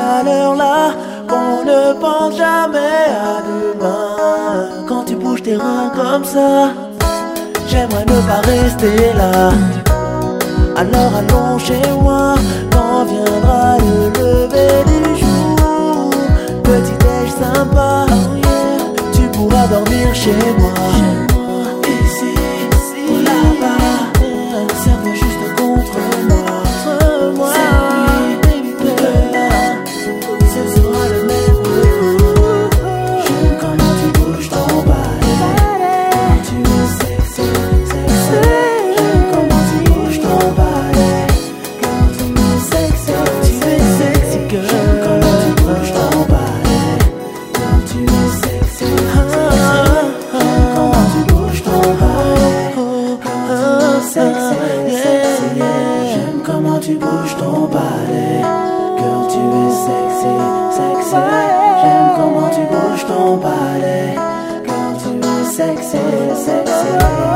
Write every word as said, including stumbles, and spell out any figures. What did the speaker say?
l'heure là qu'on ne pense jamais à demain. Quand tu bouges tes reins comme ça, j'aimerais ne pas rester là. Alors allons chez moi quand viendra le lever du jour. Petit déj sympa, oh yeah. Tu pourras dormir chez moi. Ici, ici, là-bas, serve juste contre moi. Moi, cette nuit, baby, là, ce sera le même. J'aime comment tu bouges ton balai. Tu es sexy, sexy. J'aime comment tu bouges ton balai. Quand tu es sexy, tu es sexy girl. J'aime comment tu bouges ton balai. Quand tu es sexy, j'aime comment tu bouges ton balai. Quand tu es sexy, sexy. J'aime comment tu bouges ton balai. Girl, tu es sexy, sexy. J'aime comment tu bouges ton balai. Girl, tu es sexy, sexy.